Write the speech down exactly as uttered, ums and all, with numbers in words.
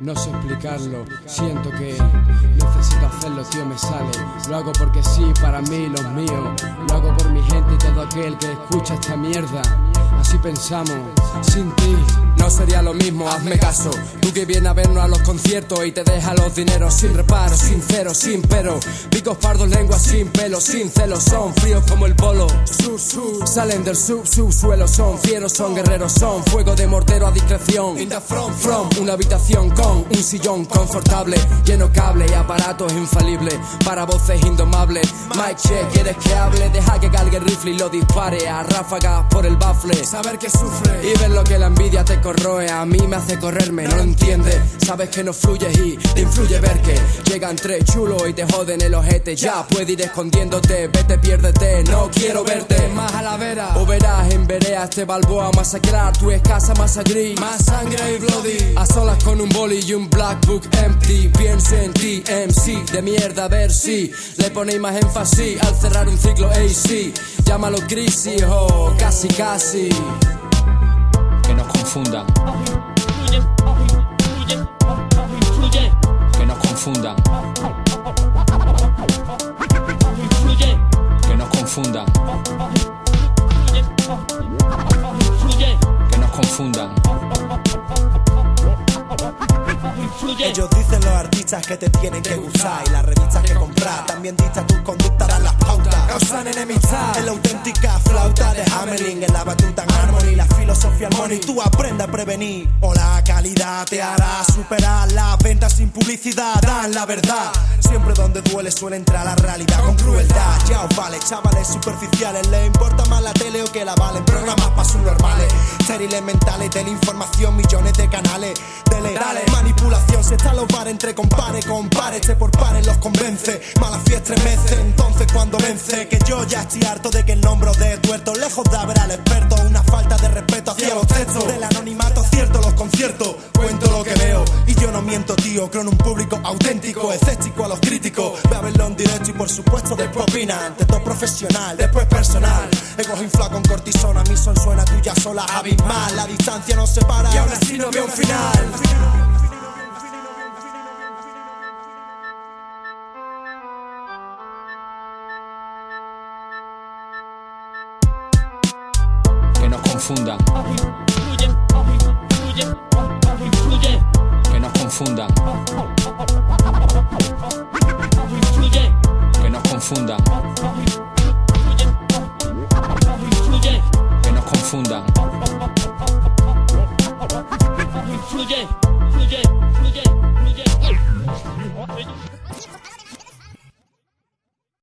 No sé explicarlo, siento que necesito hacerlo, tío, me sale. Lo hago porque sí, para mí, los míos. Lo hago por mi gente y todo aquel que escucha esta mierda. Así pensamos, sin ti no sería lo mismo, hazme caso. Tú que vienes a vernos a los conciertos y te deja los dineros sin reparo, sincero, sin pero. Picos pardos, lenguas sin pelo, sin celos, son fríos como el polo. Sur, sur. Salen del sub, subsuelo, son fieros, son guerreros, son fuego de mortero a discreción. In the front, from una habitación con un sillón confortable, lleno cable y aparatos infalibles para voces indomables. Mic check, ¿quieres que hable? Deja que cargue el rifle y lo dispare a ráfagas por el bafle. Saber que sufre y ver lo que la envidia te corroe, a mí me hace correrme, no lo entiendes. Sabes que no fluyes y te influye ver que llegan tres chulos y te joden el ojete. Ya puedes ir escondiéndote, vete, piérdete, no quiero verte más a la vera. O verás en vereas este Balboa masacrar tu escasa masa gris, más sangre y bloody. A solas con un boli y un black book empty, pienso en ti, M C de mierda, a ver si le ponéis más énfasis al cerrar un ciclo A C. Llámalo crisis o casi casi. Que nos confundan, que nos confundan, que nos confundan, que nos confundan. Ellos dicen los artistas que te tienen que gustar y las revistas que comprar también dicta tus conductas, dan las pautas, causan enemistad. En la auténtica flauta de Hamelin, en la batuta en Harmony, la filosofía Harmony, tú aprende a prevenir. O la calidad te hará superar las ventas sin publicidad, dan la verdad. Siempre donde duele suele entrar la realidad con crueldad. Ya os vale, chavales superficiales, les importa más la tele o que la valen. Programas pa' subnormales, estériles mentales, de la información millones de canales. Dele, dale, manipulación, se está a los bares entre compare, compare, este por pares los convence. Mala fiesta estremece, entonces cuando vence, que yo ya estoy harto de que el nombre de tuerto, lejos de haber al experto, una falta de respeto hacia los textos. Del anonimato cierto los conciertos, cuento lo que veo y yo no miento, tío. Creo en un público auténtico, escéptico a los críticos. Ve a verlo en directo y por supuesto después opina. Antes todo profesional, después personal. Ego inflado con cortisona, mi son suena tuya sola, abismal. La distancia nos separa y aún así no veo un final. Que nos confundan, que nos confundan, que nos confundan, que nos confundan.